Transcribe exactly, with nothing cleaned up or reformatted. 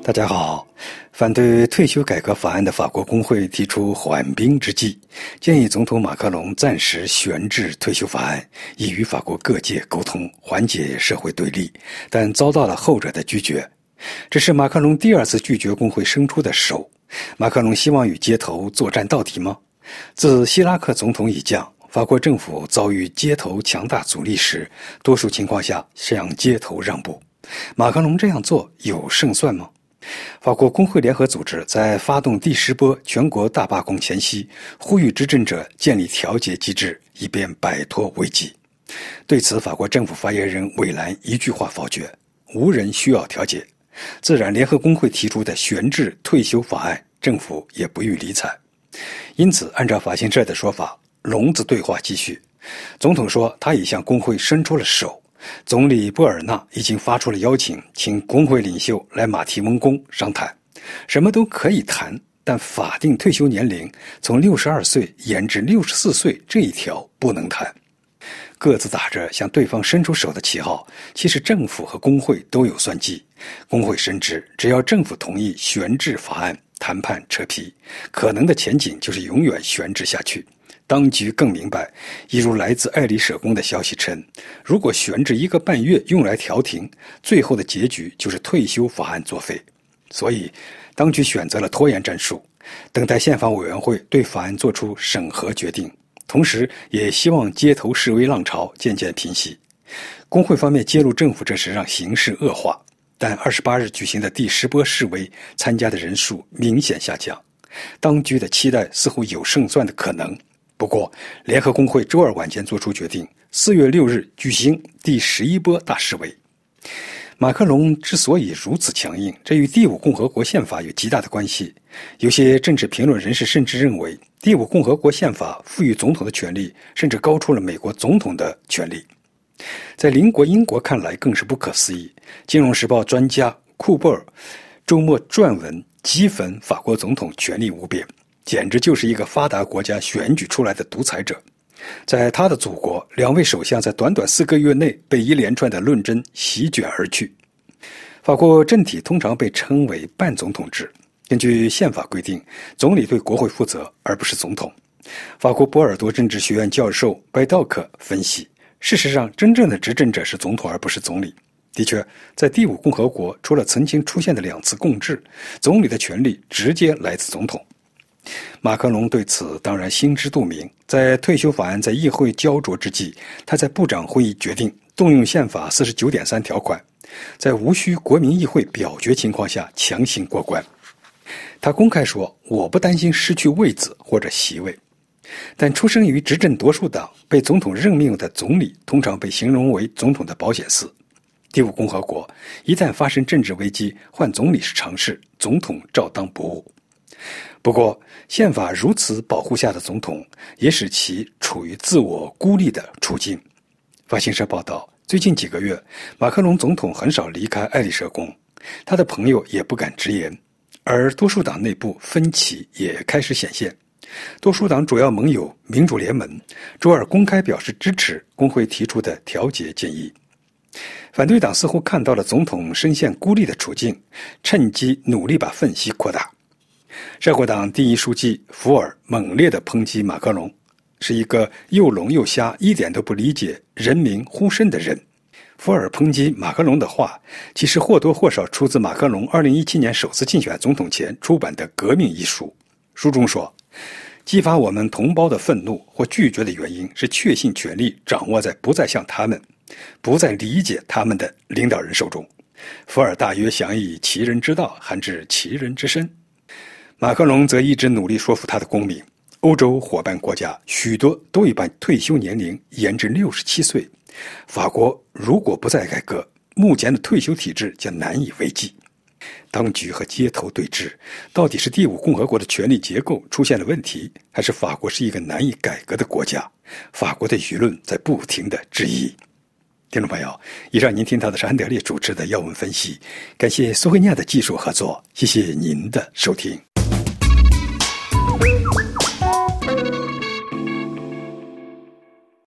大家好，反对退休改革法案的法国工会提出缓兵之计，建议总统马克龙暂时悬置退休法案，以与法国各界沟通，缓解社会对立，但遭到了后者的拒绝。这是马克龙第二次拒绝工会伸出的手。马克龙希望与街头作战到底吗？自希拉克总统以降，法国政府遭遇街头强大阻力时，多数情况下向街头让步。马克龙这样做有胜算吗？法国工会联合组织在发动第十波全国大罢工前夕，呼吁执政者建立调节机制，以便摆脱危机。对此，法国政府发言人韦兰一句话否决：无人需要调解。自然，联合工会提出的悬置退休法案，政府也不予理睬。因此，按照法新社的说法，聋子对话继续。总统说他已向工会伸出了手。总理波尔纳已经发出了邀请，请工会领袖来马蹄蒙宫商谈，什么都可以谈，但法定退休年龄从六十二岁延至六十四岁这一条不能谈。各自打着向对方伸出手的旗号，其实政府和工会都有算计。工会深知，只要政府同意悬置法案，谈判扯皮，可能的前景就是永远悬置下去。当局更明白，一如来自爱丽舍宫的消息称，如果悬置一个半月用来调停，最后的结局就是退休法案作废。所以，当局选择了拖延战术，等待宪法委员会对法案作出审核决定，同时也希望街头示威浪潮渐渐平息。工会方面揭露政府这时让形势恶化，但二十八日举行的第十波示威参加的人数明显下降，当局的期待似乎有胜算的可能。不过，联合工会周二晚间作出决定，四月六日举行第十一波大示威。马克龙之所以如此强硬，这与第五共和国宪法有极大的关系。有些政治评论人士甚至认为，第五共和国宪法赋予总统的权力甚至高出了美国总统的权力。在邻国英国看来更是不可思议。金融时报专家库珀尔周末撰文讥讽法国总统权力无边，简直就是一个发达国家选举出来的独裁者。在他的祖国，两位首相在短短四个月内被一连串的论争席卷而去。法国政体通常被称为半总统制，根据宪法规定，总理对国会负责，而不是总统。法国波尔多政治学院教授拜道克分析，事实上，真正的执政者是总统，而不是总理。的确，在第五共和国，除了曾经出现的两次共治，总理的权力直接来自总统。马克龙对此当然心知肚明，在退休法案在议会焦灼之际，他在部长会议决定动用宪法 四十九点三 条款，在无需国民议会表决情况下强行过关。他公开说，我不担心失去位子或者席位。但出生于执政多数党、被总统任命的总理通常被形容为总统的保险丝。第五共和国一旦发生政治危机，换总理是常事，总统照当不误。不过，宪法如此保护下的总统，也使其处于自我孤立的处境。法新社报道，最近几个月，马克龙总统很少离开爱丽舍宫，他的朋友也不敢直言，而多数党内部分歧也开始显现。多数党主要盟友民主联盟周二公开表示支持工会提出的调解建议。反对党似乎看到了总统深陷孤立的处境，趁机努力把分歧扩大。社会党第一书记福尔猛烈地抨击马克龙，是一个又聋又瞎、一点都不理解人民呼声的人。福尔抨击马克龙的话，其实或多或少出自马克龙二零一七年首次竞选总统前出版的《革命》一书。书中说，激发我们同胞的愤怒或拒绝的原因是确信权力掌握在不再像他们、不再理解他们的领导人手中。福尔大约想以其人之道hand治其人之身。马克龙则一直努力说服他的公民，欧洲伙伴国家许多都已把退休年龄延至六十七岁。法国如果不再改革，目前的退休体制将难以为继。当局和街头对峙，到底是第五共和国的权力结构出现了问题，还是法国是一个难以改革的国家？法国的舆论在不停地质疑。听众朋友，以上您听到的是安德烈主持的要闻分析，感谢苏慧亚的技术合作，谢谢您的收听。